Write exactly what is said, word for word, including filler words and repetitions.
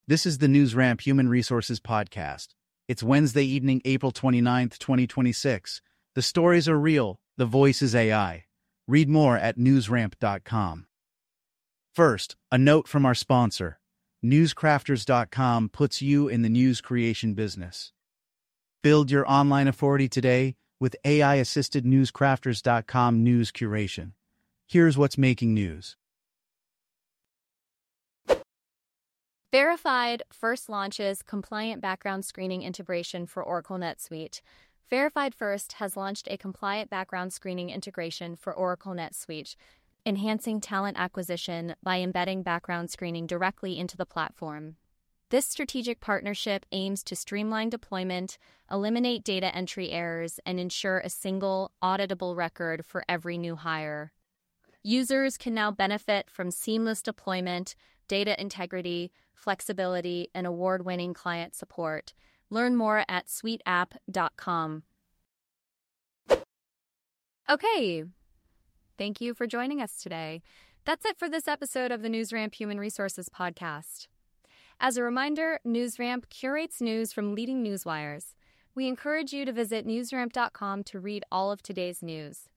This is the NewsRamp Human Resources Podcast. It's Wednesday evening, April twenty-ninth, twenty twenty-six. The stories are real. The voice is A I. Read more at newsramp dot com. First, a note from our sponsor. newscrafters dot com puts you in the news creation business. Build your online authority today with A I-assisted newscrafters dot com news curation. Here's what's making news. Verified first launches compliant background screening integration for Oracle NetSuite. Verified First has launched a compliant background screening integration for Oracle NetSuite, enhancing talent acquisition by embedding background screening directly into the platform. This strategic partnership aims to streamline deployment, eliminate data entry errors, and ensure a single, auditable record for every new hire. Users can now benefit from seamless deployment, data integrity, flexibility, and award-winning client support. Learn more at suite app dot com. Okay, thank you for joining us today. That's it for this episode of the NewsRamp Human Resources Podcast. As a reminder, NewsRamp curates news from leading newswires. We encourage you to visit newsramp dot com to read all of today's news.